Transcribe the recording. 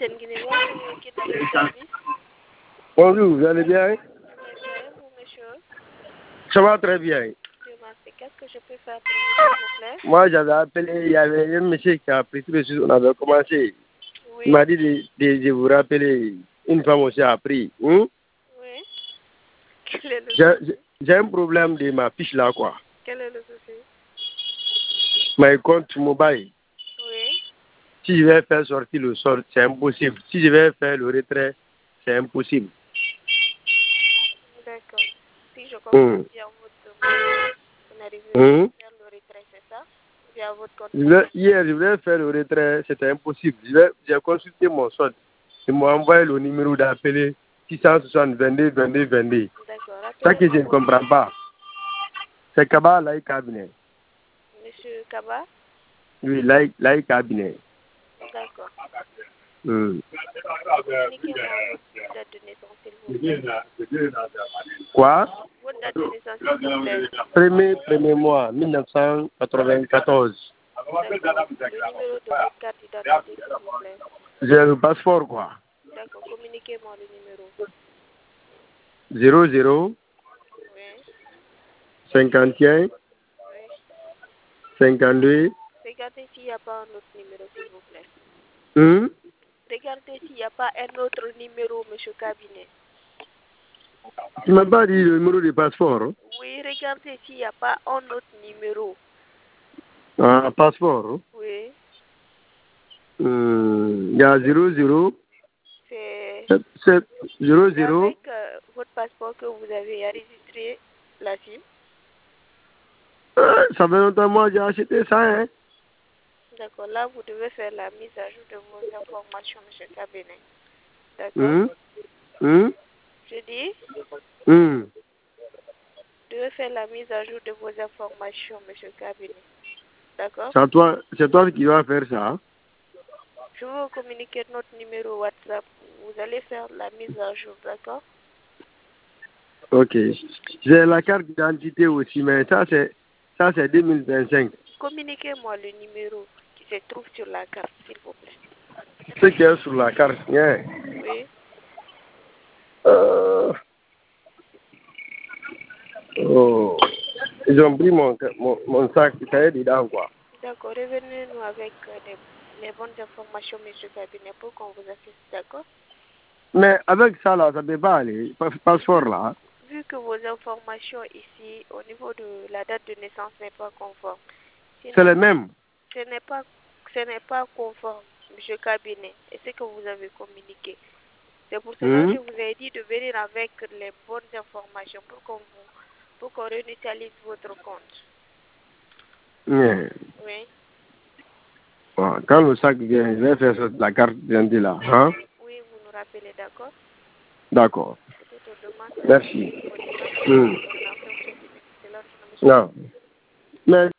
Bonjour, vous allez bien? Vous, monsieur? Ça va très bien. Dieu merci. Qu'est-ce que je peux faire pour vous, s'il vous plaît? Moi, j'avais appelé, il y avait un monsieur qui a pris tout de suite, on avait commencé. Oui. Il m'a dit de vous rappeler. Une femme aussi a pris. Oui. Quel est le souci? J'ai un problème de ma fiche là, quoi. Quel est le souci? My compte mobile. Oui. Si je vais faire sortir le sort, c'est impossible. Si je vais faire le retrait, c'est impossible. D'accord. Si je comprends bien votre demande, vous n'arrivez pas à faire le retrait, c'est ça? Via votre compte. Hier, je voulais faire le retrait, c'était impossible. J'ai consulté mon solde. Ils m'ont envoyé le numéro d'appeler 660 22 22 22. D'accord. Ça que je ne comprends pas. C'est Kaba Lai Cabinet. Monsieur Kaba? Oui, Lai Cabinet. D'accord. Communiquez-moi votre date de naissance, s'il vous plaît. Quoi? Votre date de naissance, s'il vous plaît. Premier mois, 1994. D'accord. Le numéro de votre carte d'identité, s'il vous plaît. J'ai le passeport, quoi. D'accord. Communiquez-moi le numéro. 00 Oui. 51 Oui. 52. Regardez s'il n'y a pas un autre numéro, s'il vous plaît. Regardez s'il n'y a pas un autre numéro, monsieur Cabinet. Tu m'as pas dit le numéro de passeport? Hein? Oui, regardez s'il n'y a pas un autre numéro. Ah, passeport? Hein? Oui. Il y a 00. C'est 00. avec votre passeport que vous avez enregistré la SIM. Ça fait longtemps moi j'ai acheté ça, hein? D'accord, là vous devez faire la mise à jour de vos informations, monsieur Cabinet. D'accord? Je dis, vous devez faire la mise à jour de vos informations, monsieur Cabinet. D'accord? C'est toi qui dois faire ça? Je vais vous communiquer notre numéro WhatsApp. Vous allez faire la mise à jour, d'accord? Ok. J'ai la carte d'identité aussi, mais ça c'est 2025. Communiquez-moi le numéro qui se trouve sur la carte, s'il vous plaît. Ce qui est sur la carte, yeah. Oui. Oh. Ils ont pris mon sac, ça est dedans, quoi. D'accord, revenez-nous avec les bonnes informations, monsieur Cabinet, pour qu'on vous assiste, d'accord? Mais avec ça, là, ça ne peut pas aller. Passeport, là. Vu que vos informations ici, au niveau de la date de naissance, n'est pas conforme. C'est le même. Ce n'est pas conforme, monsieur Cabinet, et ce que vous avez communiqué. C'est pour cela que je vous ai dit de venir avec les bonnes informations pour qu'on réinitialise votre compte. Yeah. Oui. Bon, quand le sac vient, je vais faire la carte d'identité là. Hein? Oui, vous nous rappelez, d'accord? D'accord. Merci. Non. Mais